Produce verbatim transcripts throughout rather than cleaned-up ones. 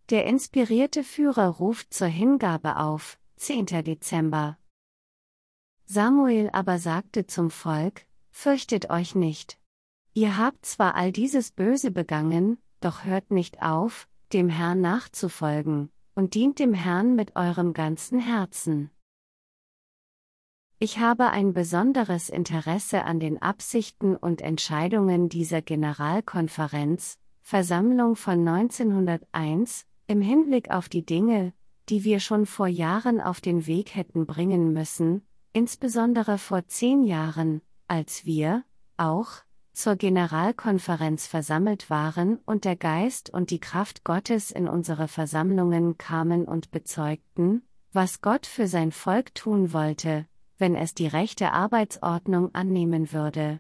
Der inspirierte Führer ruft zur Hingabe auf, zehnter Dezember. Samuel aber sagte zum Volk: Fürchtet euch nicht. Ihr habt zwar all dieses Böse begangen, doch hört nicht auf, dem Herrn nachzufolgen, und dient dem Herrn mit eurem ganzen Herzen. Ich habe ein besonderes Interesse an den Absichten und Entscheidungen dieser Generalkonferenz, Versammlung von neunzehnhunderteins, im Hinblick auf die Dinge, die wir schon vor Jahren auf den Weg hätten bringen müssen, insbesondere vor zehn Jahren, als wir, auch, zur Generalkonferenz versammelt waren und der Geist und die Kraft Gottes in unsere Versammlungen kamen und bezeugten, was Gott für sein Volk tun wollte, wenn es die rechte Arbeitsordnung annehmen würde.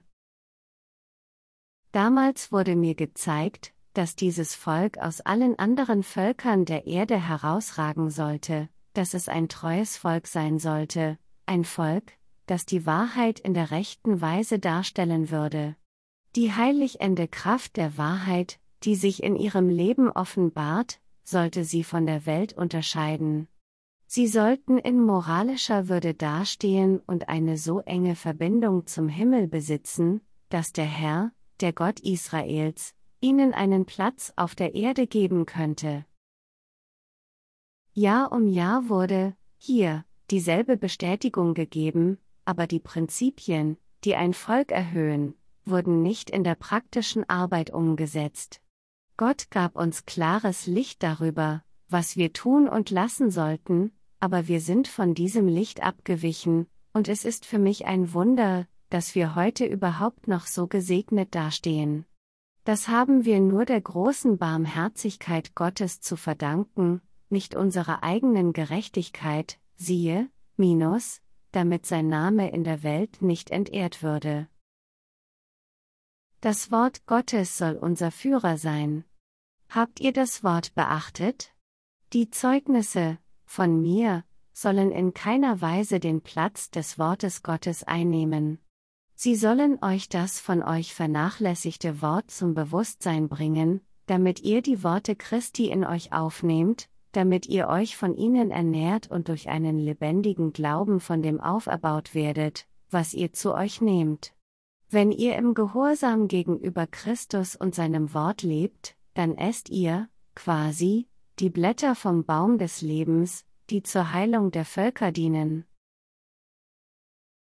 Damals wurde mir gezeigt, dass dieses Volk aus allen anderen Völkern der Erde herausragen sollte, dass es ein treues Volk sein sollte, ein Volk, das die Wahrheit in der rechten Weise darstellen würde. Die heiligende Kraft der Wahrheit, die sich in ihrem Leben offenbart, sollte sie von der Welt unterscheiden. Sie sollten in moralischer Würde dastehen und eine so enge Verbindung zum Himmel besitzen, dass der Herr, der Gott Israels, ihnen einen Platz auf der Erde geben könnte. Jahr um Jahr wurde, hier, dieselbe Bestätigung gegeben, aber die Prinzipien, die ein Volk erhöhen, wurden nicht in der praktischen Arbeit umgesetzt. Gott gab uns klares Licht darüber, was wir tun und lassen sollten, aber wir sind von diesem Licht abgewichen, und es ist für mich ein Wunder, dass wir heute überhaupt noch so gesegnet dastehen. Das haben wir nur der großen Barmherzigkeit Gottes zu verdanken, nicht unserer eigenen Gerechtigkeit, siehe, minus, damit sein Name in der Welt nicht entehrt würde. Das Wort Gottes soll unser Führer sein. Habt ihr das Wort beachtet? Die Zeugnisse, von mir, sollen in keiner Weise den Platz des Wortes Gottes einnehmen. Sie sollen euch das von euch vernachlässigte Wort zum Bewusstsein bringen, damit ihr die Worte Christi in euch aufnehmt, damit ihr euch von ihnen ernährt und durch einen lebendigen Glauben von dem auferbaut werdet, was ihr zu euch nehmt. Wenn ihr im Gehorsam gegenüber Christus und seinem Wort lebt, dann esst ihr, quasi, die Blätter vom Baum des Lebens, die zur Heilung der Völker dienen.